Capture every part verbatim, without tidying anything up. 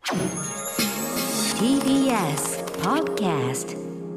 ティービーエス Podcast。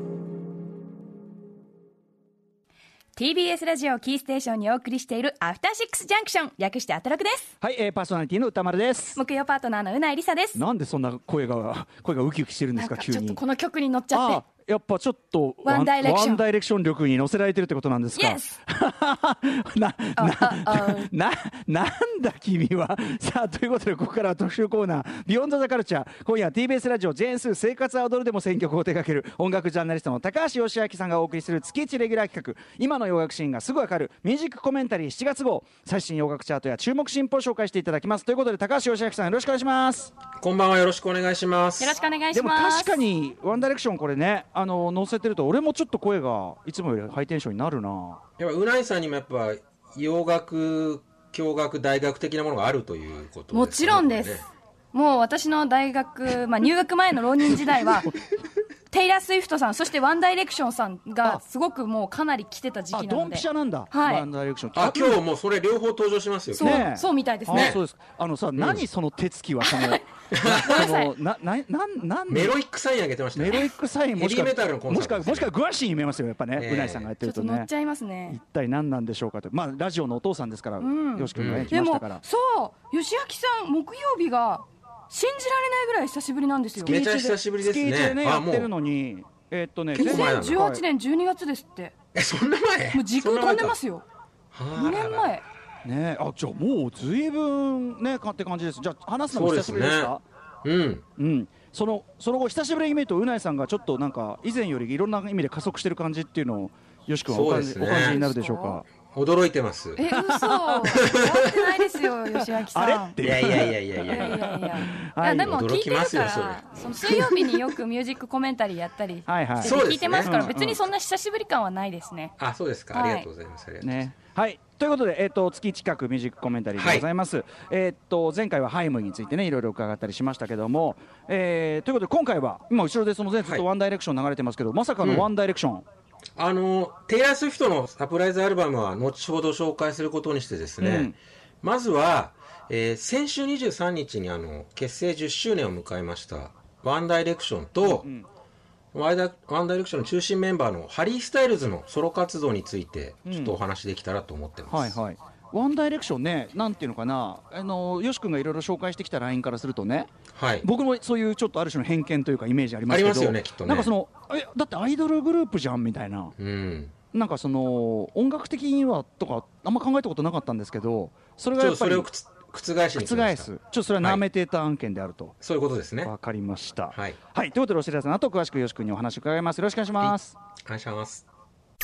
ティービーエス ラジオキーステーションにお送りしているアフターシックスジャンクション、略してアトロクです。 はい、えー、パーソナリティの歌丸です。 木曜パートナーのうないりさです。 なんでそんな声が声がウキウキしてるんですか、急に。 ちょっとこの曲に乗っちゃって。 やっぱちょっとワンダイレクションワンダイレクション力に乗せられてるってことなんですか。 Yes な, な, な, なんだ君は。さあ、ということでここからは特集コーナービヨンドザカルチャー。今夜は ティービーエス ラジオジェーンスー生活は踊るでも選曲を手掛ける音楽ジャーナリストの高橋義明さんがお送りする月いちレギュラー企画、今の洋楽シーンがすぐわかるミュージックコメンタリーしちがつ号、最新洋楽チャートや注目新譜を紹介していただきます。ということで高橋義明さん、よろしくお願いします。 こんばんは、よろしくお願いします。 よろしくお願いします。 でも確かにワンダイレクションこれね、あの乗せてると俺もちょっと声がいつもよりハイテンションになるな。 やっぱうないさんにもやっぱ洋楽教学大学的なものがあるということですね。 もちろんです、ね、もう私の大学、まあ、入学前の浪人時代はテイラー・スウィフトさん、そしてワンダイレクションさんがすごくもうかなり来てた時期なので。 あ、ドンピシャなんだ、 はい、 ワンダイレクション。 あ、今日もうそれ両方登場しますよ。 そう、 ね、 そうみたいですね。 あ、そうです。あのさ、うん、何その手つきはそのそのななななんメロイックサイン上げてましたね。 メロイックサイン、もしくはヘビーメタルのコンサート、 もしくはもしくはグワシーに見えますよ、やっぱね、えー、うないさんがやってるとね。 ちょっと乗っちゃいますね。 一体何なんでしょうかと。まあラジオのお父さんですから、うん、よし君がね、来ましたから。 でもそう吉明さん木曜日が信じられないぐらい久しぶりなんですよ。 めちゃ久しぶりですね。 月いちでねやってるのに、えー、っとねにせんじゅうはちねんじゅうにがつですって。 え、そんな前？ もう時空飛んでますよ。にねんまえね。あ、じゃあもうずいぶんねかって感じです。じゃあ話すのも久しぶりですか？ うん、 うん、そのその後久しぶりに見るとうないさんがちょっとなんか以前よりいろんな意味で加速してる感じっていうのをよし君はお感じ、ね、お感じになるでしょうか？ 驚いてます。 え、嘘思ってないですよ吉明さん。 あれいやいやいやいやいやいやいやいやいや、 はい、 でも聞いてるからそその水曜日によくミュージックコメンタリーやったりはい、はい、 して聞いてますから、別にそんな久しぶり感はないですね。 あ、そうですか、ありがとうございます。はい、 ね、はい、ということで、えー、と月近くミュージックコメンタリーでございます。はい、えー、と前回はハイムについてねいろいろ伺ったりしましたけども、えー、ということで今回は今後ろでその前ずっとワンダイレクション流れてますけど、はい、まさかのワンダイレクション、うん、 あのテイラー・スウィフトのサプライズアルバムは後ほど紹介することにしてですね、うん、まずは、えー、先週にじゅうさんにちにあの結成じゅっしゅうねんを迎えましたワンダイレクションと、うんうん、ワンダイレクションの中心メンバーのハリー・スタイルズのソロ活動についてちょっとお話できたらと思ってます。 うん、はいはい。ワンダイレクションね、なんていうのかな、あのよし君がいろいろ紹介してきたラインからするとね、はい、僕もそういうちょっとある種の偏見というかイメージありますけど、 ありますよね、きっとね。 なんかそのえだってアイドルグループじゃんみたいな、うん、なんかその音楽的にはとかあんま考えたことなかったんですけど、それがやっぱりちょっとそれを覆しに来ました。 覆す、ちょっとそれはナーメテーター案件であると、はい、 そういうことですね。 わかりました。はい、はい、ということでお知らせの後詳しくよし君にお話を伺います。よろしくお願いします。 はい、お願いします。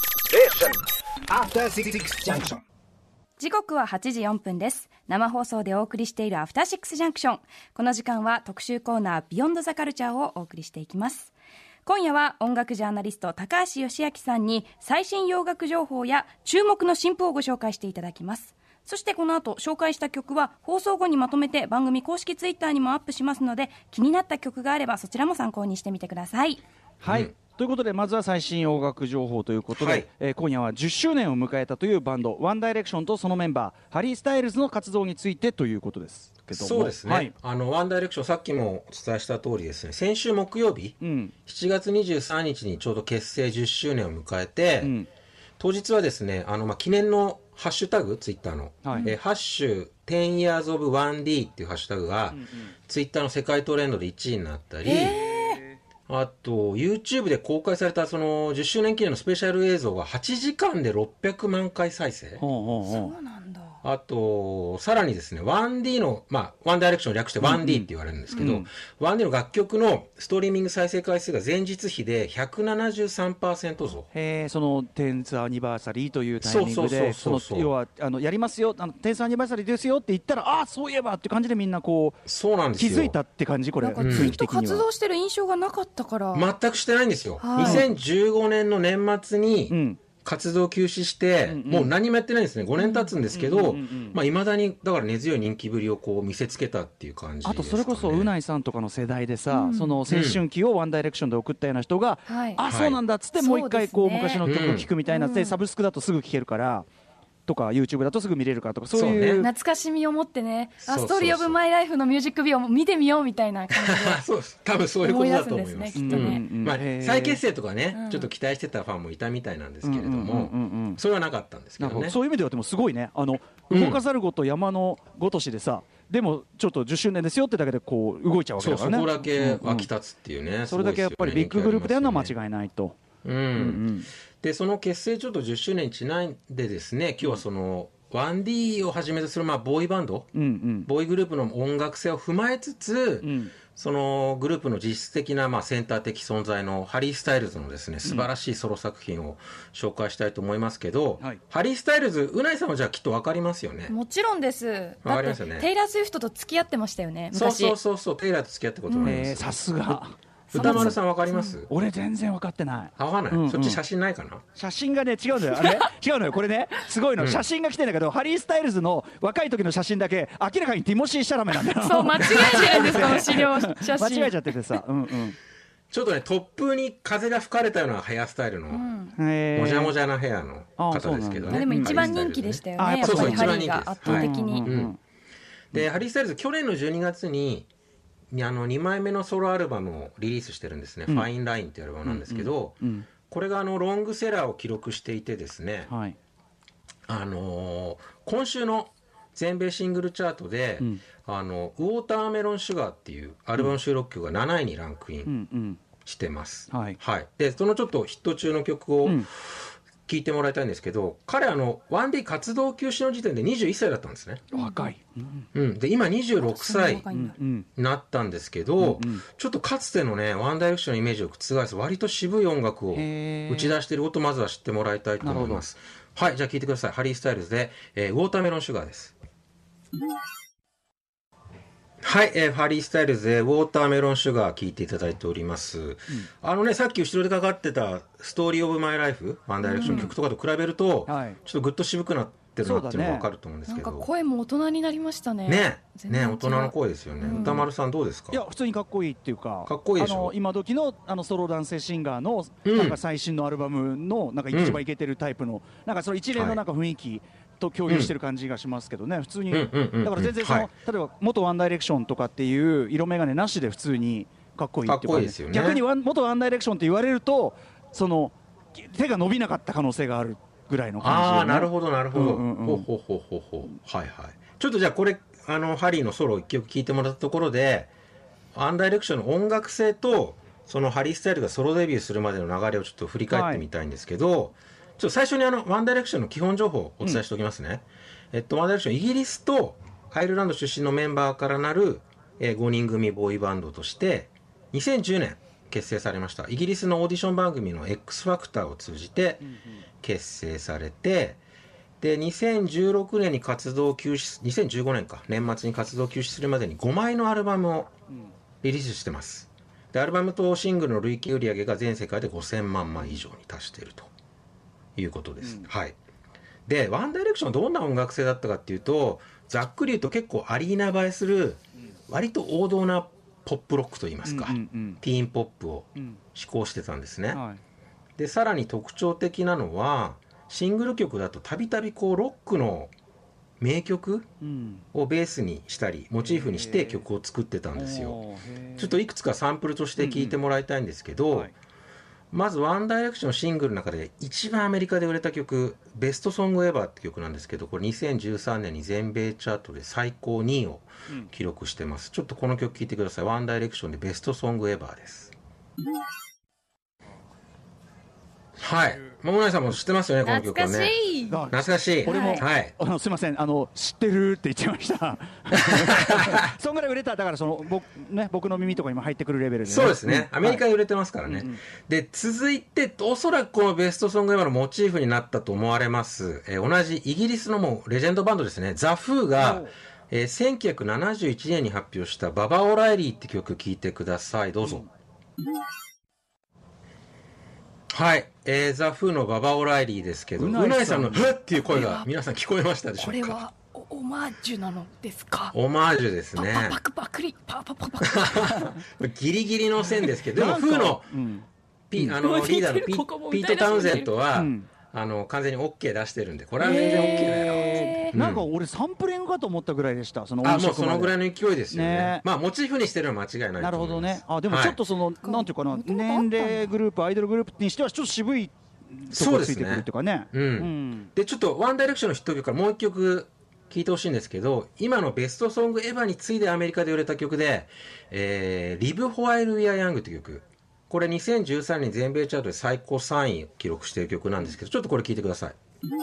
時刻ははちじよんぷんです。生放送でお送りしているアフターシックスジャンクション。この時間は特集コーナービヨンドザカルチャーをお送りしていきます。今夜は音楽ジャーナリスト高橋義明さんに最新洋楽情報や注目の新譜をご紹介していただきます。そしてこの後紹介した曲は放送後にまとめて番組公式ツイッターにもアップしますので、気になった曲があればそちらも参考にしてみてください。 はい、うん、ということでまずは最新洋楽情報ということで、はい、えー、今夜はじゅっしゅうねんを迎えたというバンドワンダイレクションとそのメンバーハリー・スタイルズの活動についてということですけども。 そうですね、 はい、 あのワンダイレクションさっきもお伝えした通りですね、先週木曜日、うん、しちがつにじゅうさんにちにちょうど結成じゅっしゅうねんを迎えて、うん、当日はですね、あの、まあ、記念のハッシュタグツイッターの、はい、えー、ハッシュ テンイヤーズオブワンディー っていうハッシュタグが、うんうん、ツイッターの世界トレンドでいちいになったり、あと YouTube で公開されたそのじゅっしゅうねん記念のスペシャル映像がはちじかんでろっぴゃくまんかい再生。 ほうほうほう、そうなんだ。 あとさらにですね ワンディー の、まあ、ワンダイレクションを略して ワンディー って言われるんですけど、うんうん、ワンディー の楽曲のストリーミング再生回数が前日比で ひゃくななじゅうさんパーセント 増。 へー、そのテンスアニバーサリーというタイミングで要はあのやりますよ、あのテンスアニバーサリーですよって言ったら、ああそういえばって感じでみんなこう、 そうなんですよ、 気づいたって感じ。これなんかずっと活動してる印象がなかったから、 全くしてないんですよ、はい、にせんじゅうごねんの年末に、うん、活動休止して、うんうん、もう何もやってないんですね。ごねん経つんですけど、いまだにだから根強い人気ぶりをこう見せつけたっていう感じですかね。 あとそれこそうないさんとかの世代でさ、うん、その青春期をワンダイレクションで送ったような人が、うん、あ、そうなんだっつってもう一回こう、昔の曲を聴くみたいな、うん、でサブスクだとすぐ聴けるから、 とか YouTube だとすぐ見れるかとかそういう、 そうね懐かしみを持ってね、 そうそうそうあストーリーオブマイライフのミュージックビデオも見てみようみたいな感じでそうです多分そういうことだと思います思い出すんですねきっとねうんまあへー再結成とかね、 うんちょっと期待してたファンもいたみたいなんですけれども、 うんうんうんうんそれはなかったんですけなんかどね。 そういう意味ではでもすごいね、あのうん動かざるごと山のごとしでさ、でもちょっとじゅっしゅうねんですよってだけでこう動いちゃうわけそうだからね。 そこだけ湧きうん立つっていうね、 うんそれだけやっぱりビッググループでやるのは間違いないと。 うんうんうんでその結成ちょっとじゅっしゅうねんにちなんでですね、今日はその ワンディー をはじめとするまあボーイバンド、 うんうんボーイグループの音楽性を踏まえつつ、 うんそのグループの実質的なまあセンター的存在のハリー・スタイルズのですね素晴らしいソロ作品を紹介したいと思いますけど、 はいハリー・スタイルズ、うないさんはじゃあきっと分かりますよね。 もちろんです。 わかだって、 りますよねテイラー・スウィフトと付き合ってましたよねそう昔。 そうそうそう、テイラーと付き合ったこともあります。 えーさすが歌丸さん分かります？ 俺全然分かってない。 あ分かんない、 うんうんそっち写真ないかな。 写真がね違うんだよあれ違うのよこれねすごいの、 うん写真が来てんだけどハリー・スタイルズの若い時の写真だけ明らかにティモシー・シャラメなんだよそう間違えてるんですこの資料写真。 間違えちゃっててさ、うんうんちょっとね突風に風が吹かれたようなヘアスタイルの、 うんえーもじゃもじゃなヘアの方ですけどあね。 でも一番人気でしたよね。 あやっぱそうやっぱりハリー一番人気ですが圧倒的に。 うんうんうんでハリー・スタイルズ去年のじゅうにがつににあのにまいめのソロアルバムをリリースしてるんですね、 うんファインラインっていうアルバムなんですけど、 うんこれがあのロングセラーを記録していてですね、 はいあのー今週の全米シングルチャートで、 うんあのウォーターメロンシュガーっていうアルバム収録曲がなないにランクインうんうんしてます、 はいでそのちょっとヒット中の曲をうん聴いてもらいたいんですけど、彼あのワンディ活動休止の時点でにじゅういっさいだったんですね、 若いうんうん、で今にじゅうろくさい若いだうんんうんになったんですけど、 うんうんちょっとかつてのねワンダイレクションのイメージを覆す割と渋い音楽をへー打ち出していることをまずは知ってもらいたいと思います。はい、じゃあ聴いてください。ハリー・スタイルズで、えーウォーターメロンシュガーです。はい、えー、ハリー・スタイルズでウォーターメロンシュガー聴いていただいております、あのねさっき後ろでかかってたストーリー・オブ・マイ・ライフワンダイレクションの曲とかと比べると、 はいちょっとぐっと渋くなってるなっていうのが分かると思うんですなんかけど、 声も大人になりましたね。 ねね全然違う大人の声ですよね、 うん歌丸さんどうですか？ いや普通にかっこいいっていうかかっこいいでしょあの今時のあのソロ男性シンガーのうんなんか最新のアルバムのなんか一番イケてるタイプの、なんかその一連のなんか雰囲気と共有してる感じがしますけどね、普通に、 うんうんうんうんだから全然その、 はい例えば元ワンダイレクションとかっていう色眼鏡なしで普通にかっこいいっていう感じかっこいいですよね逆にワン元ワンダイレクションって言われるとその手が伸びなかった可能性があるぐらいの感じで、ね、 ああなるほどなるほど、 うんうんうんほうほうほうほうほうはいはい。ちょっとじゃあこれあのハリーのソロをいっきょく聴いてもらったところでワンダイレクションの音楽性とそのハリー・スタイルがソロデビューするまでの流れをちょっと振り返ってみたいんですけど、ちょっと最初にあのワンダイレクションの基本情報をお伝えしておきますね、えっとワンダイレクションイギリスとアイルランド出身のメンバーからなる、えーごにん組ボーイバンドとしてにせんじゅうねん結成されました。イギリスのオーディション番組の X ファクターを通じて結成されて、でにせんじゅうろくねんに活動休止にせんじゅうごねんか年末に活動休止するまでにごまいのアルバムをリリースしてます。でアルバムとシングルの累計売上が全世界でごせんまんまい以上に達しているということです、 うんはい。でワンダイレクションどんな音楽性だったかっていうと、ざっくり言うと結構アリーナ映えする割と王道なポップロックといいますか、 うんうんうんティーンポップをうん志向してたんですね、 はいでさらに特徴的なのはシングル曲だとたびたびこうロックの名曲うんをベースにしたりモチーフにして曲を作ってたんですよ。 おーへーちょっといくつかサンプルとして聞いてもらいたいんですけど、 はいまずワンダイレクションシングルの中で一番アメリカで売れた曲ベストソングエバーって曲なんですけど、これにせんじゅうさんねんに全米チャートで最高にいを記録してます。ちょっとこの曲聴いてください。ワンダイレクションでベストソングエバーです。はい、桃内さんも知ってますよねこの曲はね。 懐かしい。 あ懐かしい。 俺もはい。 あのすみませんあの知ってるって言ってましたそんぐらい売れただからその僕ね僕の耳とかにも入ってくるレベルで、ね、 そうですね、 んアメリカで売れてますからね、 うんうんで続いておそらくこのベストソングエバーのモチーフになったと思われます、えー同じイギリスのもうレジェンドバンドですねザ・フーが、えーせんきゅうひゃくななじゅういちねんに発表したババ・オライリーって曲聴いてください。どうぞ、はい、えー、ザ・フーのババ・オライリーですけど、ううないさんないさんの「ふっ」っていう声が皆さん聞こえましたでしょうか。 これはオオマージュなのですか。 オマージュですね。 パパクパクリパパパパク。 ギリギリの線ですけど、でもフーのうんピあのリーダーのピここもピート・タウンゼントは、 うんあの完全に OK 出してるんで、これは全然 OK だよ、 えーうん、 なんか俺サンプリングかと思ったぐらいでした。その音色まで。 あ、もうそのぐらいの勢いですよね。 ね、 まあモチーフにしてるのは間違いないと思います。 なるほどね。あ、でもちょっとその、はい、なんていうかな、年齢グループ、アイドルグループにしてはちょっと渋いとこついてくるっていうかね。 うん、うん、でちょっとワンダイレクションのヒット曲からもう一曲聴いてほしいんですけど、今のベストソングエヴァに次いでアメリカで売れた曲で、えー、Live While We Are Young という曲、これにせんじゅうさんねん全米チャートで最高さんいを記録している曲なんですけど、ちょっとこれ聴いてください。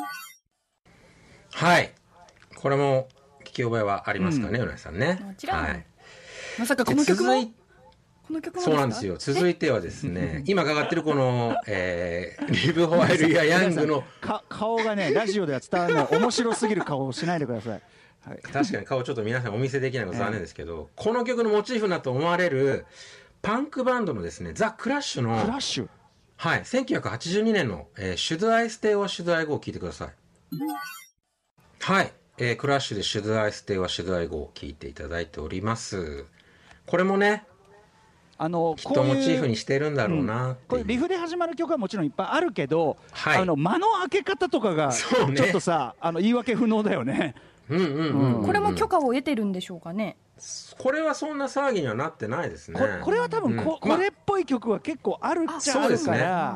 はい、これも聞き覚えはありますかね、うなぎさんね。 もちろん、 はい、 まさかこの曲もこの曲もですか？ そうなんですよ。続いてはですね今かかってるこの、えー、Live While We Are Young の顔がね、ラジオでは伝わらない面白すぎる顔をしないでください。はい、 確かに顔ちょっと皆さんお見せできないの残念ですけど、えー、この曲のモチーフになと思われるパンクバンドのですね、ザ・クラッシュのクラッシュ、 はい、せんきゅうひゃくはちじゅうにねんの、えー、Should I Stay or Should I Go を聞いてください。はい、えー、クラッシュで Should I Stay or Should I Go を聞いていただいております。これもね、あのきっとモチーフにしてるんだろうなっていう、 うん、これリフで始まる曲はもちろんいっぱいあるけど、 はい、 あの間の開け方とかがちょっとさ、ね、あの言い訳不能だよね。 うんうんうんうん、これも許可を得てるんでしょうかね。 これはそんな騒ぎにはなってないですね。 こ れ, これは多分 こ,、うん、これっぽい曲は結構あるっちゃあるから、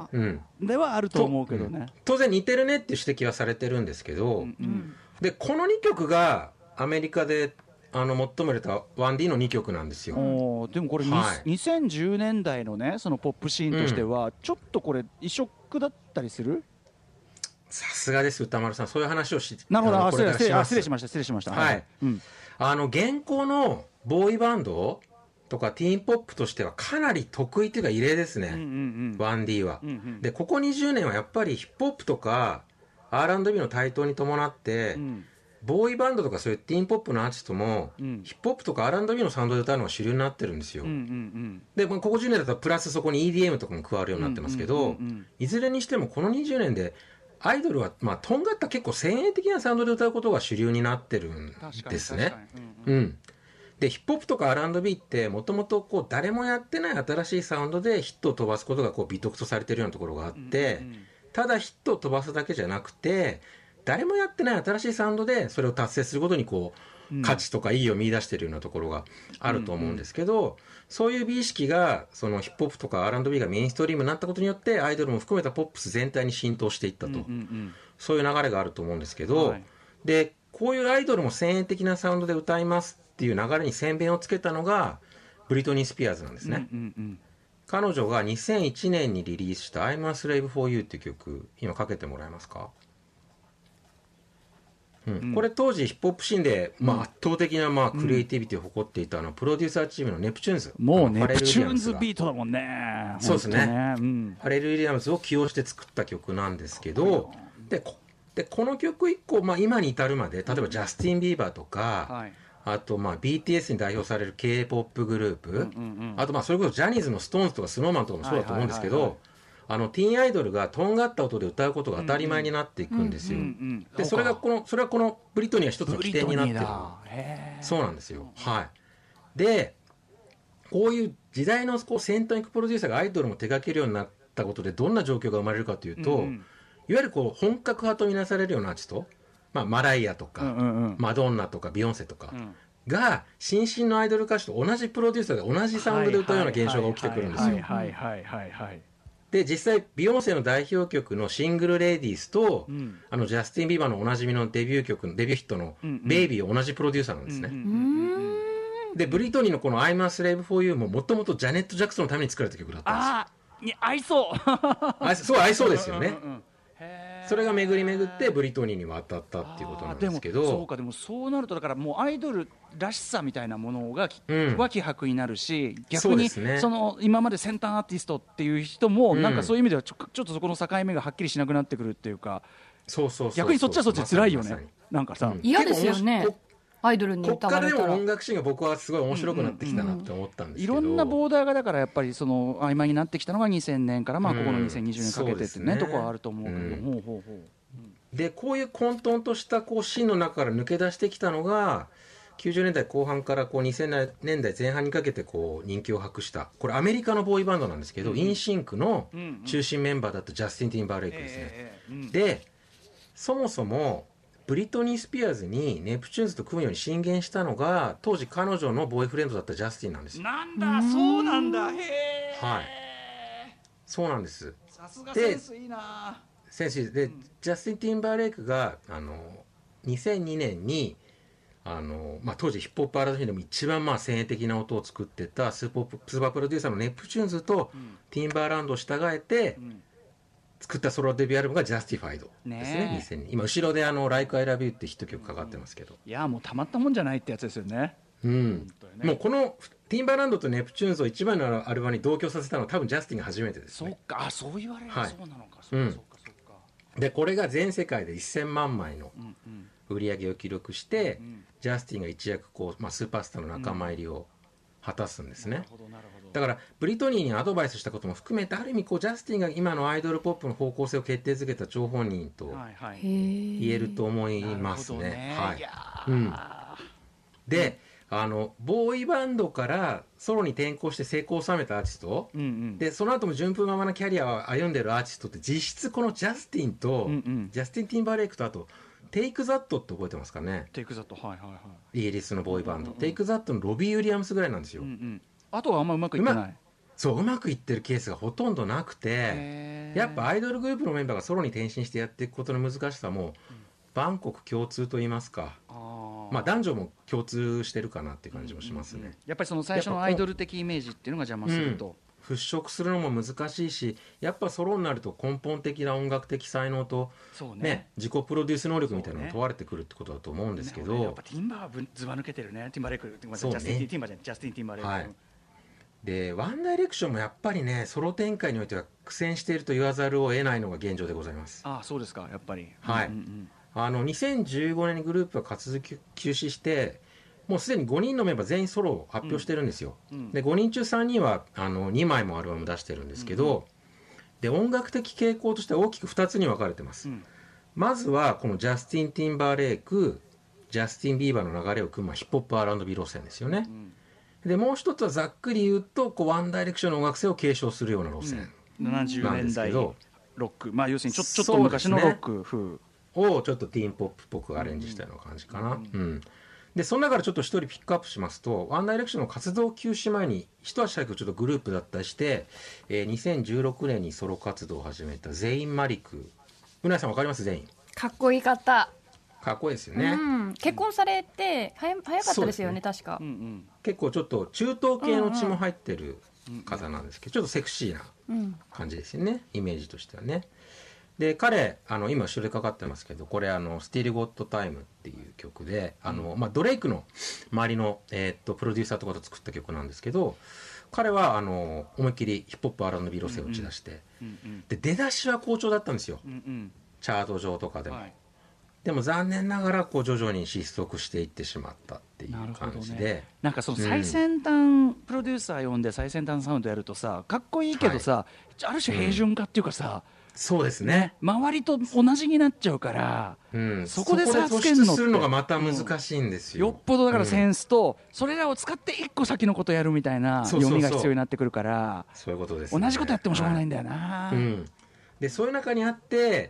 で, ねうん、ではあると思うけどね、うん、 当然似てるねっていう指摘はされてるんですけど、うんうん、でこのにきょくがアメリカであの最も売れた ワンディー のにきょくなんですよ。 おでもこれ、はい、にせんじゅうねんだいのね、そのポップシーンとしては、うん、ちょっとこれ異色だったりする？ さすがです歌丸さん、そういう話をしなるほど、失礼失礼しました失礼しました。 はい、はい、うん、あの現行のボーイバンドとかティーンポップとしてはかなり得意というか異例ですね、うんうんうん、ワンディー は、うんうん、でここにじゅうねんはやっぱりヒップホップとか アールアンドビー の台頭に伴って、うん、ボーイバンドとかそういうティーンポップのアーティストも、うん、ヒップホップとか アールアンドビー のサウンドで歌うのが主流になってるんですよ、うんうんうん、でここじゅうねんだとプラスそこに イーディーエム とかも加わるようになってますけど、うんうんうんうん、いずれにしてもこのにじゅうねんでアイドルは、まあ、とんがった結構先鋭的なサウンドで歌うことが主流になってるんですね。うんうん、でヒップホップとか アールアンドビー ってもともと誰もやってない新しいサウンドでヒットを飛ばすことがこう美徳とされてるようなところがあって、うんうんうん、ただヒットを飛ばすだけじゃなくて誰もやってない新しいサウンドでそれを達成することにこう、うん、価値とか意義を見出しているようなところがあると思うんですけど、うんうん、そういう美意識がそのヒップホップとか アールアンドビー がメインストリームになったことによってアイドルも含めたポップス全体に浸透していったと、うんうんうん、そういう流れがあると思うんですけど、はい、でこういうアイドルも先鋭的なサウンドで歌いますっていう流れに先鞭をつけたのがブリトニー・スピアーズなんですね、うんうんうん、彼女がにせんいちねんにリリースした I'm a Slave for You っていう曲今かけてもらえますか。うんうん、これ当時ヒップホップシーンで、まあ、圧倒的なまあクリエイティビティを誇っていたのはプロデューサーチームのネプチューンズ、 もうネプチューンズビートだもんね。 そうですね、うん、ファレル・ウィリアムズを起用して作った曲なんですけど、で こ, でこの曲いっこ、まあ、今に至るまで例えばジャスティン・ビーバーとか、はい、あとまあ ビーティーエス に代表される K-ポップ グループ、うんうんうん、あとまあそれこそジャニーズのストーンズとかスノーマンとかもそうだと思うんですけど、はいはいはいはい、あのティーンアイドルがとんがった音で歌うことが当たり前になっていくんですよ、うんうんうんうん、でそれがこのそれはこのブリトニーは一つの起点になってる。そうなんですよ、はい、でこういう時代のこう先端行くプロデューサーがアイドルも手掛けるようになったことでどんな状況が生まれるかというと、うんうん、いわゆるこう本格派とみなされるようなアーティスト、まあ、マライアとか、うんうんうん、マドンナとかビヨンセとか、うんが新進のアイドル歌手と同じプロデューサーで同じサウンドで歌うような現象が起きてくるんですよ。で実際ビヨンセの代表曲のシングルレディースと、うん、あのジャスティン・ビーバーのおなじみのデビュー曲のデビューヒットのベイビーを同じプロデューサーなんですね、うんうん、でブリトニーのこの I'm a Slave for You ももともとジャネット・ジャクソンのために作られた曲だったんですよ。 あに合いそうあすごい合いそうですよねうんうん、うん、それが巡り巡ってブリトニーに渡ったっていうことなんですけど、 でもそうか、でもそうなるとだからもうアイドルらしさみたいなものが、うん、は希薄になるし、逆に そ,、ね、その今まで先端アーティストっていう人も、うん、なんかそういう意味ではちょ、ちょっとそこの境目がはっきりしなくなってくるっていうか、 そうそうそうそう、 逆にそっちはそっちで辛いよね、まさになんかさ、うん、 嫌ですよねアイドルに歌われたら。 こっからでも音楽シーンが僕はすごい面白くなってきたなって思ったんですけど、 うんうんうん、いろんなボーダーがだからやっぱりその曖昧になってきたのがにせんねんからまあここのにせんにじゅうねんかけてってね、うん、とこはあると思うけど、うん、ほうほうほう、 でこういう混沌としたこうシーンの中から抜け出してきたのがきゅうじゅうねんだいこう半からこうにせんねんだいぜん半にかけてこう人気を博したこれアメリカのボーイバンドなんですけど、うん、インシンクの中心メンバーだったジャスティン・ティンバーレイクですね、えーうん、でそもそもブリトニー・スピアーズにネプチューンズと組むように進言したのが当時彼女のボーイフレンドだったジャスティンなんですよ。 なんだそうなんだ。へー、 はい、そうなんです。 さすがセンスいいな。 センスで、うん、ジャスティン・ティンバーレイクがあのにせんにねんにあの、まあ、当時ヒップホップアーティストでも一番まあ先鋭的な音を作ってたスーパースーパープロデューサーのネプチューンズとティンバーランドを従えて作ったソロデビューアルバムがジャスティファイドですね。にせんに今後ろであの Like I Love You ってヒット曲かかってますけど、 いやもうたまったもんじゃないってやつですよね。 うん、ね、もうこのティンバーランドとネプチューンズを一番のアルバムに同居させたのは多分ジャスティンが初めてですね。 そっか、あ、そう言われる、はい、そうなのか、 そうか、そうか、そうか。でこれが全世界でせんまんまいの売り上げを記録して、うんうん、ジャスティンが一躍こう、まあ、スーパースターの仲間入りを果たすんですね、うん、なるほどなるほど。だからブリトニーにアドバイスしたことも含めてある意味こうジャスティンが今のアイドルポップの方向性を決定づけた張本人と言えると思いますね。ね、はい、うん、で、あのボーイバンドからソロに転向して成功を収めたアーティスト、うんうん、でその後も順風満々なキャリアを歩んでるアーティストって実質このジャスティンと、うんうん、ジャスティン・ティンバーレイクとあとテイクザットって覚えてますかね。 テイクザット、はいはいはい。 イギリスのボーイバンド、うんうん、テイクザットのロビー・ウィリアムスぐらいなんですよ、うんうん、 あとはあんまうまくいってない。うまそううまくいってるケースがほとんどなくて、やっぱアイドルグループのメンバーがソロに転身してやっていくことの難しさも、うん、万国共通といいますか、あ、まあ、男女も共通してるかなっていう感じもしますね、うんうんうん、 やっぱりその最初のアイドル的イメージっていうのが邪魔すると、 うん、払拭するのも難しいし、やっぱソロになると根本的な音楽的才能と、そうねね、自己プロデュース能力みたいなのが問われてくるってことだと思うんですけど、ね、 やっぱティンバーはずば抜けてるね。ティンバーレイク、そうね、ジャスティン・ティンバーじゃない、ジャスティン・ティンバーレイク、はい、 でワンダイレクションもやっぱりねソロ展開においては苦戦していると言わざるを得ないのが現状でございます。 ああ、そうですか、やっぱり、 はい、うんうん、あのにせんじゅうごねんにグループは活動休止して、もうすでにごにんのメンバー全員ソロを発表してるんですよ、うんうん、でごにん中さんにんはあのにまいもアルバム出してるんですけど、うんうん、で音楽的傾向としては大きくふたつに分かれてます、うん、まずはこのジャスティン・ティンバーレイク、ジャスティン・ビーバーの流れを組むヒップホップ アールアンドビー 路線ですよね、うん、でもう一つはざっくり言うとこうワンダイレクションの音楽性を継承するような路線なんですけど、 ななじゅうねんだいロック、まあ、要するにちょ、ちょっと昔のロック風をちょっとティーンポップっぽくアレンジしたような感じかな、うんうん、でその中からちょっと一人ピックアップしますと、ワンダイレクションの活動休止前に一足早くちょっとグループだったりして、えー、にせんじゅうろくねんにソロ活動を始めたゼイン・マリク。うなえさん分かります？ゼインかっこいい方、 かっこいいですよね、 うん、結婚されて早早かったですよ ね, ね確か、うんうん、 結構ちょっと中東系の血も入ってる方なんですけど、ちょっとセクシーな感じですよね、イメージとしてはね。で彼あの今後ろでかかってますけど、これあのスティル・ゴット・タイムっていう曲で、あの、まあ、ドレイクの周りの、えー、っとプロデューサーとかと作った曲なんですけど、彼はあの思いっきりヒップホップ アールアンドビー 路線を打ち出して、うんうん、で出だしは好調だったんですよ、うんうん、チャート上とかでも、はい、でも残念ながらこう徐々に失速していってしまったっていう感じで、ね、 なんかその最先端プロデューサー呼んで最先端サウンドやるとさ、かっこいいけどさ、はい、ある種平準化っていうかさ、うんそうですね、 周りと同じになっちゃうから、うん、そこで差つけるのって突出するのがまた難しいんですよ、 うん、よっぽどだからセンスと、うん、それらを使って一個先のことやるみたいな読みが必要になってくるから、 そういうことです、ね、 同じことやってもしょうがないんだよな、 はい、うん、でそういう中にあって、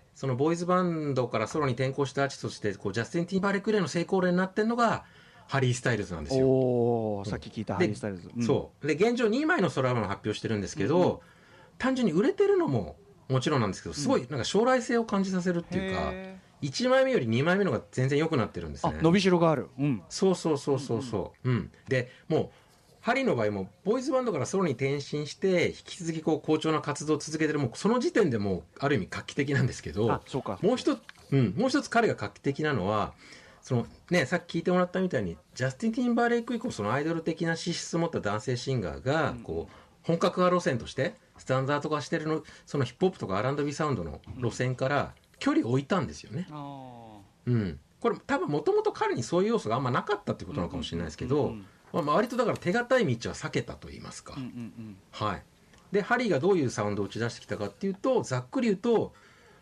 そのボーイズバンドからソロに転向したアーティストとしてこうジャスティン・ティンバーレイクレイの成功例になってるのがハリー・スタイルズなんですよ。 お、さっき聞いたハリー・スタイルズ、 うん、そうで現状にまいのソロアルバムを発表してるんですけど、うん、単純に売れてるのももちろんなんですけど、すごいなんか将来性を感じさせるっていうか、うん、いちまいめよりにまいめのが全然良くなってるんですね。 あ、伸びしろがある、うん、 そうそうそうそうそう、うんうん、でもうハリーの場合もボーイズバンドからソロに転身して引き続きこう好調な活動を続けてる、もうその時点でもうある意味画期的なんですけど、 あ、そうか、 もう一つ、うん、もう一つ彼が画期的なのはその、ね、さっき聞いてもらったみたいにジャスティン・ティンバーレイク以降そのアイドル的な資質を持った男性シンガーがこう、うん、本格派路線としてスタンダード化してるの、そのヒップホップとか アールアンドビー サウンドの路線から距離を置いたんですよね、うん、これ多分もともと彼にそういう要素があんまなかったってことなのかもしれないですけど、まあ、割とだから手堅い道は避けたと言いますか、うんうんうん、はい、でハリーがどういうサウンドを打ち出してきたかっていうと、ざっくり言うと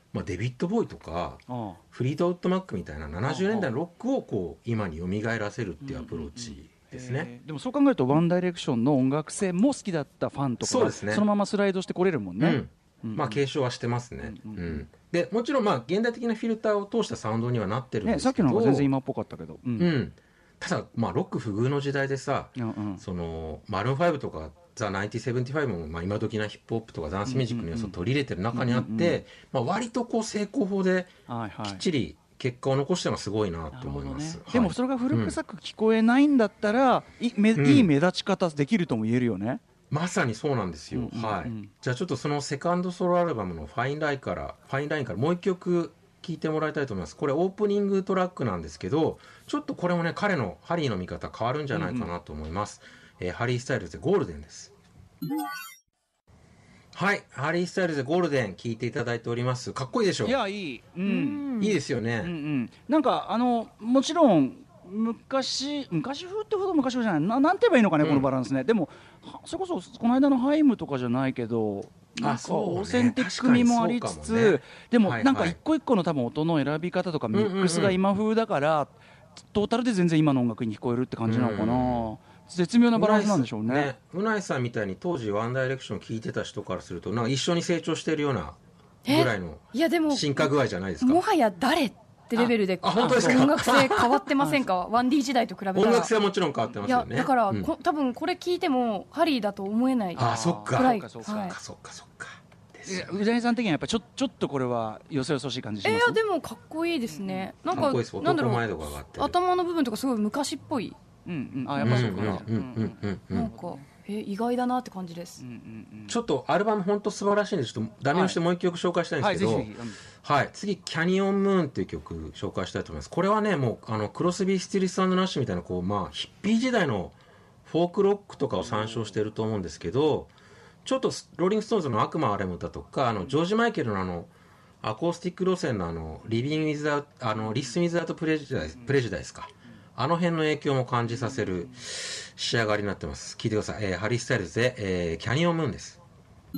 まあ、デビッド・ボーイとかああフリートウッド・マックみたいなななじゅうねんだいのロックをこう今に蘇らせるっていうアプローチですね。 えーでもそう考えるとワンダイレクションの音楽性も好きだったファンとかそうですねそのままスライドしてこれるもんね、 うんまあ継承はしてますね、うんうんでもちろんまあ現代的なフィルターを通したサウンドにはなってるんでね、 すけど、 さっきの方が全然今っぽかったけど、うんうん、ただまあロック不遇の時代でさ、 うんうんそのマルーンファイブとかザ・ナインティーセブンティファイブもまあ今時なヒップホップとかダンスミュージックの要素を取り入れてる中にあってまあ割とこう成功法ではいはいきっちり結果を残したのはすごいななとるほどね思います、はいでもそれが古臭く聞こえないんだったら、いめうんいい目立ち方できるとも言えるよね、 まさにそうなんですよ、 うんうんうんはいじゃあちょっとそのセカンドソロアルバムのファインラインからファインラインからもう一曲聴いてもらいたいと思います。これオープニングトラックなんですけどちょっとこれもね彼のハリーの見方変わるんじゃないかなと思います、うんうんえーハリー・スタイルズでゴールデンです。はいハリー・スタイルズでゴールデン聴いていただいております。かっこいいでしょ。 いやいい、うんいいですよね、 うんうん、なんかあのもちろん昔昔風ってほど昔風じゃないな、なんて言えばいいのかね、このバランスね、でもはそれこそこの間のハイムとかじゃないけどなんかそうねオーセンティック味もありつつ、 確かにそうかもねでもはいはいなんか一個一個の多分音の選び方とかミックスが今風だから、トータルで全然今の音楽に聞こえるって感じなのかな、 うん絶妙なバランスなんでしょうね。 うないさんみたいに当時ワンダイレクションを聴いてた人からするとなんか一緒に成長してるようなぐらいのいやでも進化具合じゃないですか。 もはや誰ってレベルでああ本当ですか音楽性変わってませんかワンディー 時代と比べたら。 音楽性はもちろん変わってまいすよね。 やだから、 うんこ多分これ聞いてもハリーだと思えないあそっかくらいそうかはいそっかそっかですよいや宇谷さん的にはやっぱちょちょっとこれはよそよそしい感じします。 えーいやでもかっこいいですね、なんかかっこいいです。 なんだろう男前度が上がってる。 頭の部分とかすごい昔っぽい、 うんうん、あやっぱそうかな、 うんうんうんうんうんなんかえー意外だなって感じです、 うんうんうんちょっとアルバム本当素晴らしいんでちょっとダメ押してもう一曲紹介したいんですけど、 ははいいぜひぜひ、うん次「キャニオン・ムーン」っていう曲紹介したいと思います。これはねもうあのクロスビー・スティルス・ナッシュみたいなこう、まあ、ヒッピー時代のフォークロックとかを参照していると思うんですけどちょっとローリング・ストーンズの「悪魔アレム」だとかあのジョージ・マイケルのあのアコースティック路線のあのリビング・ウィズ・アウトあのリス・ウィズ・アウト・プレジュダイスプレジュダイスかあの辺の影響も感じさせる仕上がりになってます。聞いてください、えーハリー・スタイルズで、えーキャニオン・ムーンです。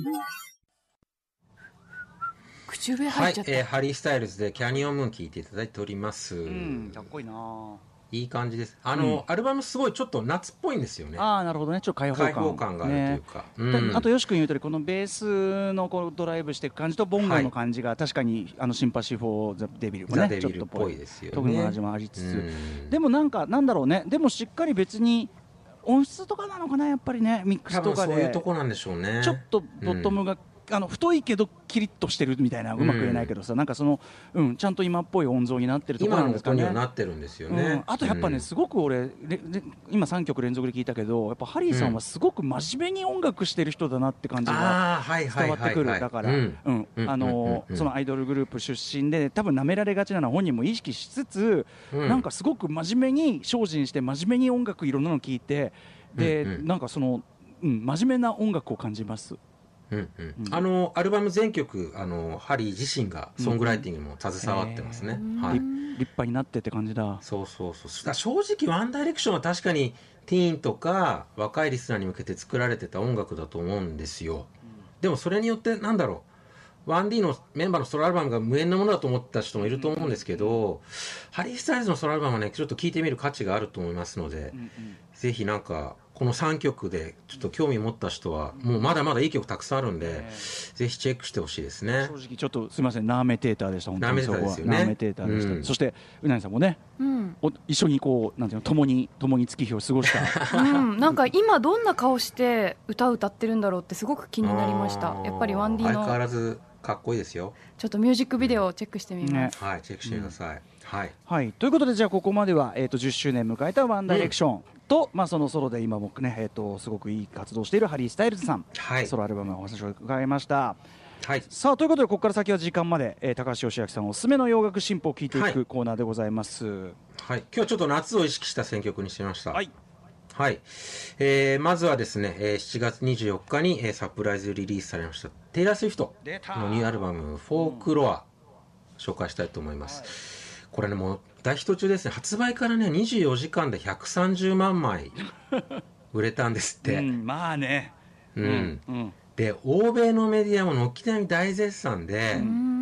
口笛はい入っちゃっ、た、 えーハリー・スタイルズでキャニオン・ムーン聞いていただいております、 うん、かっこいいな。 いい感じです。あの、アルバムすごいちょっと夏っぽいんですよね。 ああなるほどね、ちょっと開放感開放感があるというか、 ねうんあとよし君言うとおりこのベースのこうドライブしていく感じとボンゴの感じが確かにあのシンパシー・フォー・ザ・デビルもザ・ねデビルっぽちょっとぽいいですよね。 特に同じもありつつ、 うんでもなんかなんだろうね、でもしっかり別に音質とかなのかなやっぱりね、ミックス多分そういうとかでとこなんでしょうね。 ちょっとボトムが、あの太いけどキリッとしてるみたいなうまく言えないけどさ、なんかその、うん、ちゃんと今っぽい音像になってるところ今のなんですかね。 音にはなってるんですよね。 うん、あとやっぱね、 うんすごく俺レレ今さんきょく連続で聞いたけどやっぱハリーさんはすごく真面目に音楽してる人だなって感じがあーはいはいはいはい伝わってくる。だから、 うんうんうんあのうんうんそのアイドルグループ出身で多分舐められがちなのは本人も意識しつつ、 うんなんかすごく真面目に精進して真面目に音楽いろんなの聞いてで、 うんうんなんかその、うん、真面目な音楽を感じます。 うんうんあのアルバム全曲あのハリー自身がソングライティングにも携わってますね、はい、 立派になってって感じだ。 そうそうそうだから正直ワンダイレクションは確かにティーンとか若いリスナーに向けて作られてた音楽だと思うんですよ、でもそれによってなんだろう ワンディー のメンバーのソロアルバムが無縁なものだと思った人もいると思うんですけど、ハリー・スタイルズのソロアルバムはねちょっと聴いてみる価値があると思いますので、ぜひなんかこのさんきょくでちょっと興味持った人はもうまだまだいい曲たくさんあるんで、ぜひチェックしてほしいですね。 正直ちょっとすみませんナーメテーターでした本当にそこはナーメテーターですよねナーメテーターでした、 うんそしてうなぎさんもねうんお一緒にこうなんていうの共に共に月日を過ごしたうん、なんか今どんな顔して歌を歌ってるんだろうってすごく気になりました。やっぱりワンディ相変わのらずかっこいいですよ。 ちょっとミュージックビデオをチェックしてみます、 はい、チェックしてください。はい。 はいということでじゃあここまでは、えー、とじゅっしゅうねん迎えたワンダイレクションと、まあ、そのソロで今もね、えー、とすごくいい活動をしているハリー・スタイルズさん、 はいソロアルバムのお話を伺いました。 はい。 さあということでここから先は時間まで、えー高橋義明さんおすすめの洋楽新報を聞いていはいくコーナーでございます。 はい。今日はちょっと夏を意識した選曲にしてみました。 はい。 はい。えーまずはですね、えーしちがつにじゅうよっかに、えーサプライズリリースされましたテイラー・スウィフト出たのニューアルバム「フォークロア」紹介したいと思います。これねもう大ヒット中ですね。発売からねにじゅうよじかんでひゃくさんじゅうまんまい売れたんですって。 うん、まあねうんうんで欧米のメディアも軒並み大絶賛で、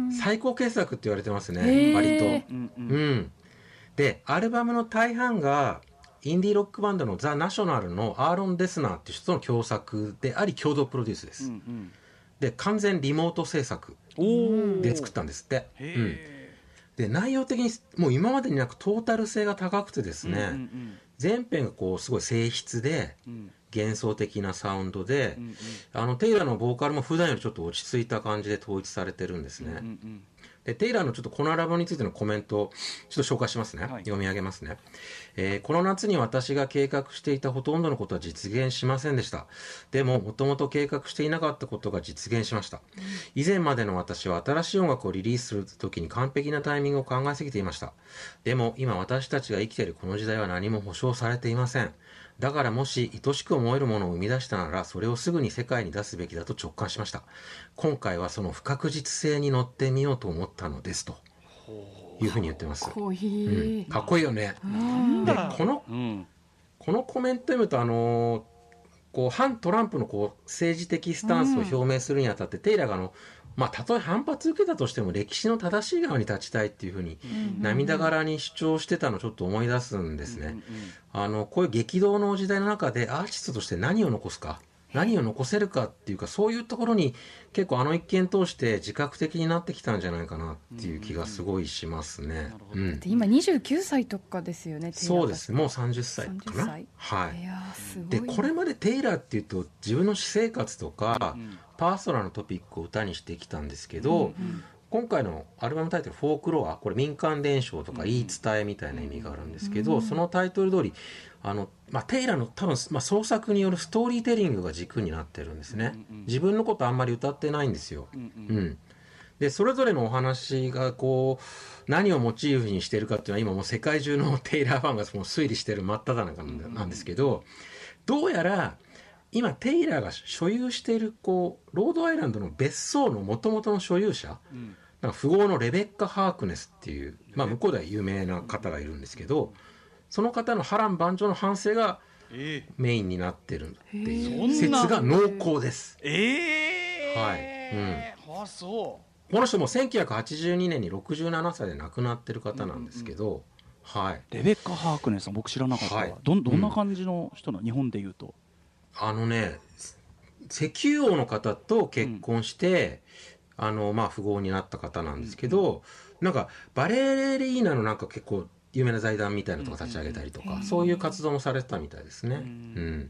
最高傑作って言われてますね、割と、うんうん、でアルバムの大半がインディーロックバンドのザ・ナショナルのアーロン・デスナーっていう人の共作であり共同プロデュースです、うんうん、で完全リモート制作で作ったんですって、うん、で内容的にもう今までになくトータル性が高くてですね、うんうんうん、全編がこうすごい静筆で、うん幻想的なサウンドで、うんうん、あのテイラーのボーカルも普段よりちょっと落ち着いた感じで統一されてるんですね、うんうん、でテイラーのちょっとこのアルバムについてのコメントをちょっと紹介しますね、はい、読み上げますね、えー、この夏に私が計画していたほとんどのことは実現しませんでした。でももともと計画していなかったことが実現しました、うん、以前までの私は新しい音楽をリリースするときに完璧なタイミングを考えすぎていました。でも今私たちが生きているこの時代は何も保証されていません。だからもし愛しく思えるものを生み出したならそれをすぐに世界に出すべきだと直感しました。今回はその不確実性に乗ってみようと思ったのですというふうに言ってます。かっこいい、うん、かっこいいよね。でこの、うん、このコメント読むとあのー、こう反トランプのこう政治的スタンスを表明するにあたって、うん、テイラーがあのまあ、たとえ反発受けたとしても歴史の正しい側に立ちたいっていうふうに涙がらに主張してたのをちょっと思い出すんですね、うんうんうん、あのこういう激動の時代の中でアーティストとして何を残すか何を残せるかっていうかそういうところに結構あの一件通して自覚的になってきたんじゃないかなっていう気がすごいしますね、うんうんうん、 今にじゅうきゅうさいとかですよね。 そうですもうさんじゅっさいかな。はい、いやすごい。でこれまでテイラーっていうと自分の私生活とか、うんうん、パーソナルのトピックを歌にしてきたんですけど、うんうん、今回のアルバムタイトルフォークロアこれ民間伝承とか言い伝えみたいな意味があるんですけど、うんうん、そのタイトル通りあの、まあ、テイラーの多分、まあ、創作によるストーリーテリングが軸になってるんですね、うんうん、自分のことあんまり歌ってないんですよ、うんうんうん、でそれぞれのお話がこう何をモチーフにしてるかっていうのは今もう世界中のテイラーファンがもう推理してる真っ只中なんですけど、どうやら今テイラーが所有しているこうロードアイランドの別荘の元々の所有者、うん、なんか富豪のレベッカ・ハークネスっていう、まあ、向こうでは有名な方がいるんですけど、その方の波乱万丈の反省がメインになってるっていう説が濃厚です。えー、はい、うん、あそうこの人もせんきゅうひゃくはちじゅうにねんにろくじゅうななさいで亡くなってる方なんですけど、うんうんうん、はい、 レベッカ・ハークネスさん僕知らなかったわ、はい、ど, どんな感じの人なの、うん、日本でいうとあのね石油王の方と結婚して、うん、あのまあ富豪になった方なんですけど、うんうん、なんかバレリーナのなんか結構有名な財団みたいなとこ立ち上げたりとか、うんうん、そういう活動もされてたみたいですね、うんうん、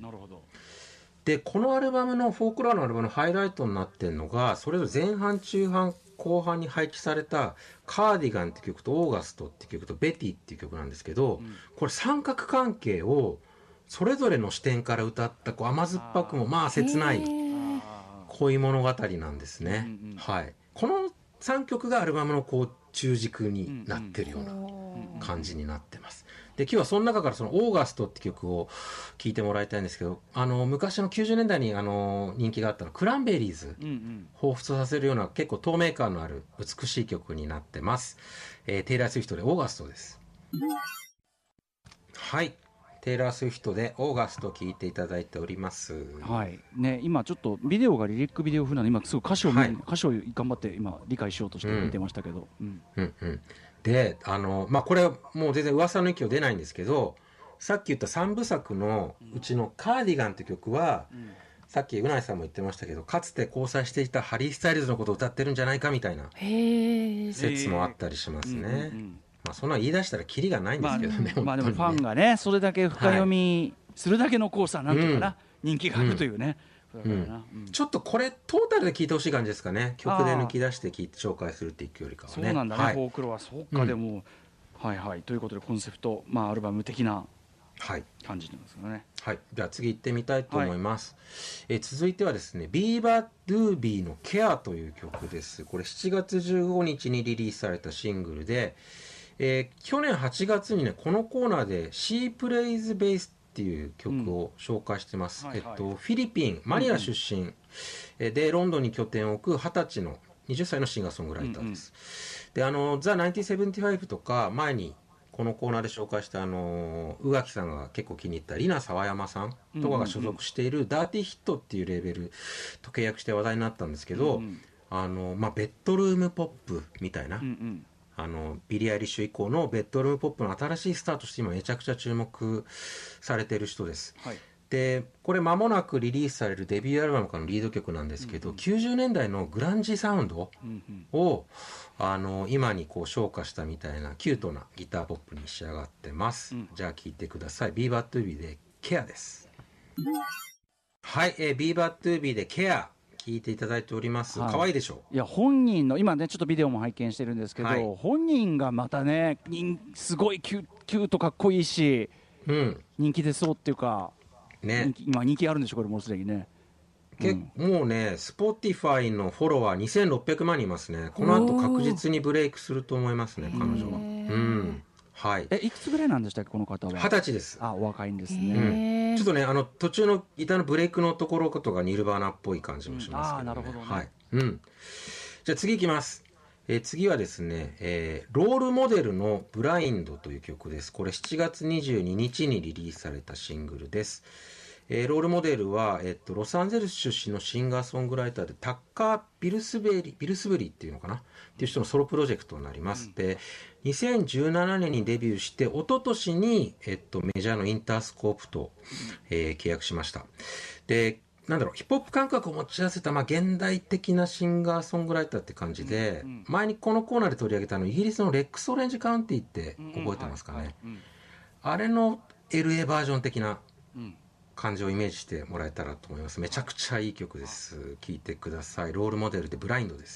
なるほど。でこのアルバムのフォークロアのアルバムのハイライトになってるのがそれぞれ前半中半後半に配置されたカーディガンって曲とオーガストって曲とベティっていう曲なんですけど、うん、これ三角関係をそれぞれの視点から歌ったこう甘酸っぱくもまあ切ない恋物語なんですね、うんうん、はい、このさんきょくがアルバムのこう中軸になってるような感じになってます。で今日はその中からそのオーガストって曲を聴いてもらいたいんですけど、あの昔のきゅうじゅうねんだいにあの人気があったのクランベリーズ、うんうん、彷彿とさせるような結構透明感のある美しい曲になってます、えー、テイラー・スウィフトでオーガストです。はい、テイラー・スウィフトでオーガスト聴いていただいております。 はいね、今ちょっとビデオがリリックビデオ風なので今すぐ歌詞を、はい、歌詞を頑張って今理解しようとして見てましたけど、うんうんうんうん、 であの、まあ、これはもう全然噂の域を出ないんですけどさっき言ったさんぶさくのうちのカーディガンって曲は、うん、さっきうないさんも言ってましたけどかつて交際していたハリー・スタイルズのことを歌ってるんじゃないかみたいな説もあったりしますね。うんうんうんまあ、そんな言い出したらキリがないんですけどね、 まあ、まあでもファンがねそれだけ深読みするだけのコースはなんていうかな、うん、人気があるというね、 うんうんうん、ちょっとこれトータルで聴いてほしい感じですかね。曲で抜き出して聴いて紹介するっていうよりかはね。 そうなんだね、はい、フォークロアそうか、うん、でもはいはいということでコンセプト、まあ、アルバム的な感じなんですよね。 はい、では次行ってみたいと思います、はい、え続いてはですねビーバー・ドゥービーのケアという曲です。これしちがつじゅうごにちにリリースされたシングルでえー、去年はちがつにねこのコーナーで She Plays Bass っていう曲を紹介してます、うんはいはい、えっと、フィリピンマニラ出身、うんうん、でロンドンに拠点を置くはたちのはたちのシンガーソングライターです、うんうん、であのザ・ナインティーセブンティファイブとか前にこのコーナーで紹介したあの宇垣さんが結構気に入ったリナ沢山さんとかが所属しているダーティーヒットっていうレーベルと契約して話題になったんですけど、うんうん、 あの、まあ、ベッドルームポップみたいな、 うんうん、 あのビリー・アイリッシュ以降のベッドルームポップの新しいスタートとして今めちゃくちゃ注目されている人です、はい、でこれ間もなくリリースされるデビューアルバムからのリード曲なんですけど、うんうん、きゅうじゅうねんだいのグランジサウンドを、うんうん、あの今にこう昇華したみたいなキュートなギターポップに仕上がってます、うん、じゃあ聴いてください。ビーバットゥービーでケアです。はい、えー、ビーバットゥービーでケア聞いていただいております。可、はい、愛いでしょ。 いや本人の今ねちょっとビデオも拝見してるんですけど、はい、本人がまたねすごいキュ、キュートかっこいいし、うん、人気出そうっていうか、ね、人気今人気あるんでしょこれもうすでにね。 け、うん、もうね Spotify のフォロワーにせんろっぴゃくまん人いますね。この後確実にブレイクすると思いますね彼女は。うん、はい。 えいくつぐらいなんでしたっけこの方は。 二十歳です。 あお若いんですね。 うんちょっとねあの途中のギターのブレイクのところとかニルバーナっぽい感じもしますけどね、うん、あなるほどね、はいうん、じゃあ次いきます、えー、次はですね、えー、ロールモデルのブラインドという曲です。これしちがつにじゅうににちにリリースされたシングルです。えー、ロールモデルは、えっと、ロサンゼルス出身のシンガーソングライターでタッカー・ビルスベリビルスブリっていうのかなっていう人のソロプロジェクトになります、うん、でにせんじゅうななねんにデビューして一昨年に、えっと、メジャーのインタースコープと、うんえー、契約しました。でなんだろうヒップホップ感覚を持ち合わせた、まあ、現代的なシンガーソングライターって感じで、うんうん、前にこのコーナーで取り上げたのイギリスのレックス・オレンジ・カウンティって覚えてますかね、あれの エルエー バージョン的な、うん感じをイメージしてもらえたらと思います。めちゃくちゃいい曲です。聴いてください。ロールモデルでブラインドです。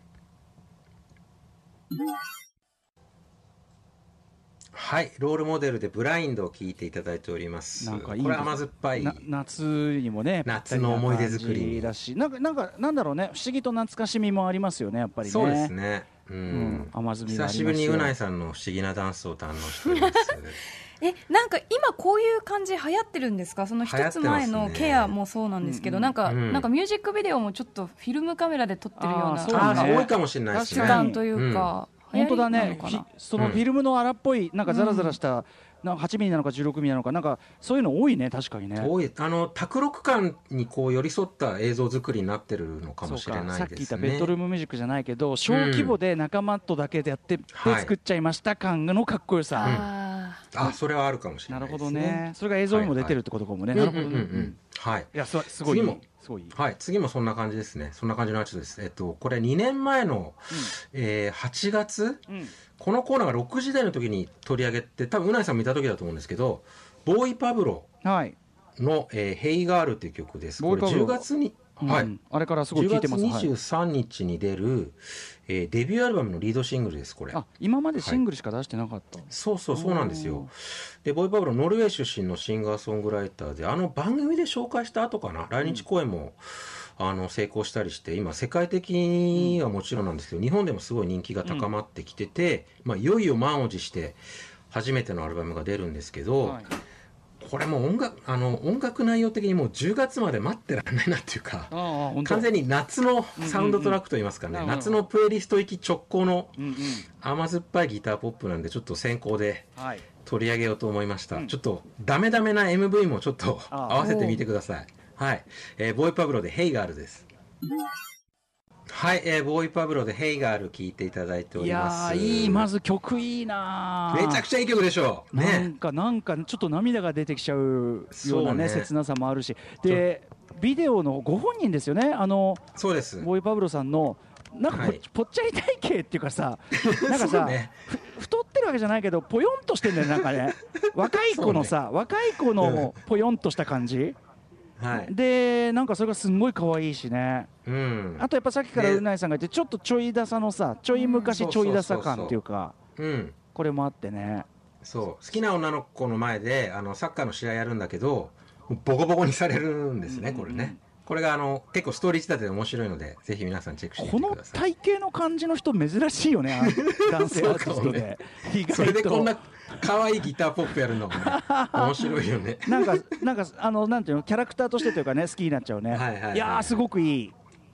はい、ロールモデルでブラインドを聴いていただいております。なんかいいこれ甘酸っぱい夏にもね夏の思い出作りだしなんかなんかなんだろうね不思議と懐かしみもありますよねやっぱりね。 そうですね。うん、うん、 甘酸み久しぶりにうないさんの不思議なダンスを堪能しております。 えなんか今こういう感じ流行ってるんですか。その一つ前のケアもそうなんですけど、ね、なんか、うん、なんかミュージックビデオもちょっとフィルムカメラで撮ってるようなああ、ね、多いかもしれないですね。 手段というか、 うん、本当だね。そのフィルムの荒っぽいなんかザラザラした、うんなんかはちミリなのかじゅうろくミリなのかなんかそういうの多いね確かにね。 多いあの卓録感にこう寄り添った映像作りになってるのかもしれないですね。 さっき言ったベッドルームミュージックじゃないけど小規模で仲間とだけでやって、うん、で作っちゃいました感のかっこよさ、 はいうん、あそれはあるかもしれないですね。 なるほどね。それが映像にも出てるってことかもね、はいはい、なるほどね、うんうんうん、 はいいやすすごい次もすごいはい次もそんな感じですね。そんな感じのやつです。えっとこれにねんまえの、うんえー、はちがつ、うんこのコーナーがろくじ台の時に取り上げて多分うないさんも見た時だと思うんですけどボーイパブロの、はいえー、ヘイガールっていう曲です。これじゅうがつに、はい、あれからすごい聴いてます。じゅうがつにじゅうさんにちに出る、はいえー、デビューアルバムのリードシングルです。これあ今までシングルしか出してなかった、はい、 そうそうそうなんですよ。でボーイパブロノルウェー出身のシンガーソングライターであの番組で紹介した後かな来日公演も、うんあの成功したりして今世界的にはもちろんなんですけど、うん、日本でもすごい人気が高まってきてて、うんまあ、いよいよ満を持して初めてのアルバムが出るんですけど、はい、これも音楽あの音楽内容的にもうじゅうがつまで待ってられないなっていうか完全に夏のサウンドトラックといいますかね、うんうんうん、夏のプレイリスト行き直行の甘酸っぱいギターポップなんでちょっと先行で取り上げようと思いました、はい、ちょっとダメダメな エムブイ もちょっと合わせてみてください。はい、えー、ボーイパブロでヘイガールです。はい、えー、ボーイパブロでヘイガール聴いていただいております。 いやいいまず曲いいなめちゃくちゃいい曲でしょう、ね、 なんかなんかちょっと涙が出てきちゃうようなね、ね切なさもあるしでビデオのご本人ですよねあのそうですボーイパブロさんのなんか ぽ,、はい、ぽっちゃり体型っていうかさなんかさ、ね、太ってるわけじゃないけどぽよんとしてんだよなんかね若い子のさ、ね、若い子のぽよんとした感じはい、でなんかそれがすんごい可愛いしね、うん、あとやっぱさっきからうないさんが言ってちょっとちょいダサのさちょい昔ちょいダサ感っていうかこれもあってねそう好きな女の子の前であのサッカーの試合やるんだけどボコボコにされるんですね、うんうんうん、これねこれがあの結構ストーリー仕立てで面白いのでぜひ皆さんチェックしてみてください。 この体型の感じの人珍しいよね男性アーティストで、ね、意外とそれでこんな可愛いギターポップやるのも、ね、面白いよねなんかなんかあのなんていうのキャラクターとしてというかね好きになっちゃうね、はいはいはいはい、いやーすごくいい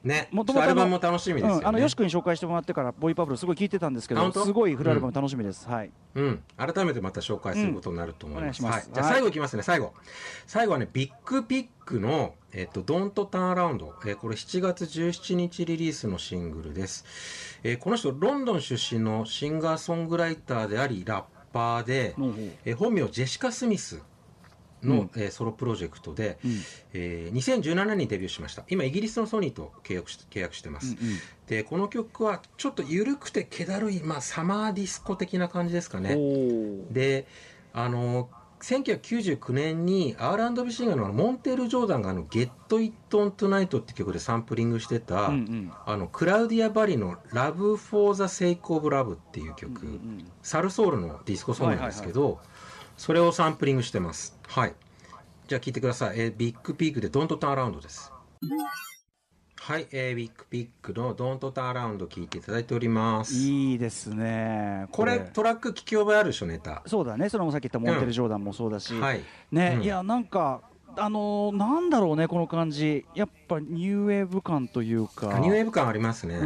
ね、 もともとアルバムも楽しみですよね、 うん、あのよし君に紹介してもらってからボイパブロすごい聞いてたんですけど、すごいフルアルバム楽しみです、うん、はい、 うん、改めてまた紹介することになると思います、 うん、お願いします、 はい、じゃあ最後いきますね、最後最後はねビッグピックの、えっと、Don't Turn Around、えー、これしちがつじゅうしちにちリリースのシングルです、えー、この人ロンドン出身のシンガーソングライターでありラッパーで、うん、えー、本名ジェシカ・スミスの、うん、えー、ソロプロジェクトで、うん、えー、にせんじゅうななねんにデビューしました。今イギリスのソニーと契約し、契約してます、うんうん、でこの曲はちょっと緩くて気だるい、まあ、サマーディスコ的な感じですかね。であのせんきゅうひゃくきゅうじゅうきゅうねんに アールアンドビー シンガーのモンテール・ジョーダンがあの Get It On Tonight って曲でサンプリングしてた、うんうん、あのクラウディア・バリの Love for the Sake of Love っていう曲、うんうん、サルソウルのディスコソングなんですけど、はいはいはい、それをサンプリングしてます。はい、じゃあ聴いてください。えー、ビッグピークで Don't Turn Around です。はい、えー、ビッグピックの Don't Turn Around 聴いていただいております。 いいですね。 これ、これトラック聞き覚えあるでしょ、ネタ。 そうだね、それもさっき言ったモンテル・ジョーダンもそうだし、うん、はい、ね、うん、いやなんかあのー、なんだろうね、この感じやっぱニューウェーブ感というか、 ニューウェーブ感ありますね。 うん、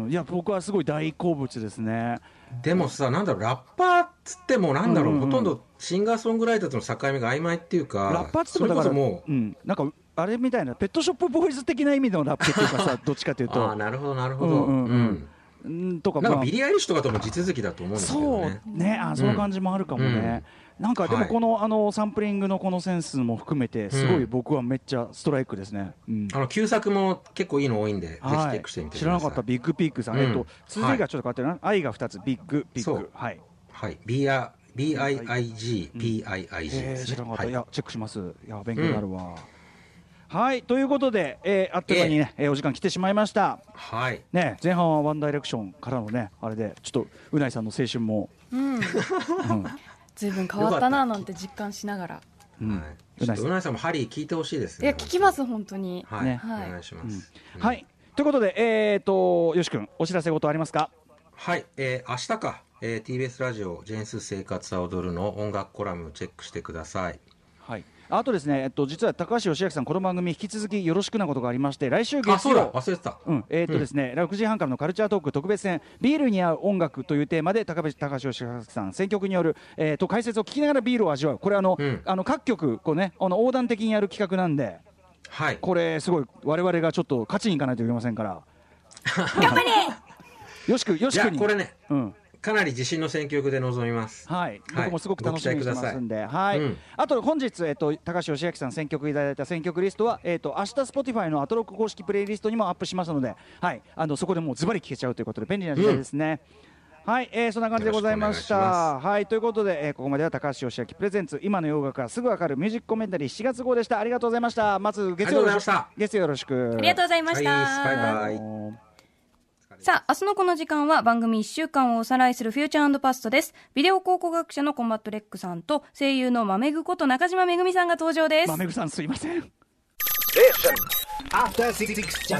いや僕はすごい大好物ですね。 でもさ、なんだろう、ラッパーっつってもなんだろう、うんうんうん、ほとんどシンガーソングライターとの境目が曖昧っていうか、 ラッパーっつってもだから、それこそもう、うん、なんかあれみたいなペットショップボーイズ的な意味のラップっていうかさどっちかというと、 あ、なるほどなるほど、うんうんうん、とか、なんかビリー・アイリッシュとかとも地続きだと思うんですけどね。 そうね、あ、その感じもあるかもね、うん、なんかでもこの、はい、あのサンプリングのこのセンスも含めてすごい僕はめっちゃストライクですね、うん、 あの旧作も結構いいの多いんで、ぜひチェックしてみてください。 知らなかった。ビッグピークさん、うん、えっと続きがちょっと変わってるな、はい、愛がふたつ、ビッグピーク、はい、 はい、ビーアイアイジーピーアイアイジー です、ね、 知らなかった、はい、いやチェックします。いや勉強になるわ、うん、はい、ということで、えー、あっという間にね、えー、お時間来てしまいました。 はい。 ね、前半はワンダイレクションからのね、あれでちょっとうないさんの青春も、うん、うん、 ずいぶん変わったななんて実感しながら、 うん、はい、うないさん、うないさんもハリー聞いてほしいですね。 いや聞きます本当に。 はい、ね、はい、お願いします。 うん、はい、ということで、えっ、ー、とよし君お知らせ事ありますか？ はい、えー、明日か、えー、ティービーエス ラジオジェーンスー生活は踊るの音楽コラムチェックしてください。 はい。あとですね、えっと、実は高橋義明さん、この番組引き続きよろしくなことがありまして、来週月曜、 あ、そうだ、忘れてた、 うん、えー、っとですね、うん、ろくじはんからのカルチャートーク特別編、ビールに合う音楽というテーマで高橋、高橋義明さん選曲による、えー、と解説を聞きながらビールを味わう、これあの、うん、あの各局こう、ね、あの横断的にやる企画なんで、はい、これすごい我々がちょっと勝ちにいかないといけませんから頑張れよしくよしくに、 いやこれね、うん、かなり自信の選曲で臨みます。 はい、僕もすごく楽しみにしてますんで、はい、うん、あと本日、えっと、高橋義明さん選曲いただいた選曲リストは、えっと、明日 Spotify のアトロック公式プレイリストにもアップしますので、はい、あのそこでもうズバリ聴けちゃうということで便利な時代ですね。うん、はい、えー、そんな感じでございました。はい、ということで、えー、ここまでは高橋義明プレゼンツ今の洋楽がすぐわかるミュージックコメンタリーしちがつ号でした。ありがとうございました。まず月曜月曜よろしく。 ありがとうございました。 バイバイ。 さあ、明日のこの時間は番組いっしゅうかんをおさらいするフューチャー&パストです。ビデオ考古学者のコンバットレックさんと声優のまめぐこと中島めぐみさんが登場です。 まめぐさんすいません。あなたの平成間違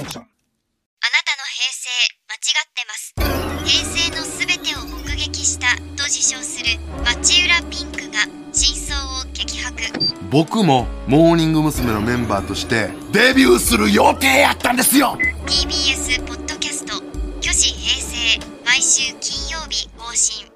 ってます。平成のすべてを目撃したと自称する町浦ピンクが真相を激白。 僕もモーニング娘。のメンバーとしてデビューする予定やったんですよ。 ティービーエス ポッドキャスト虚子平成毎週金曜日更新。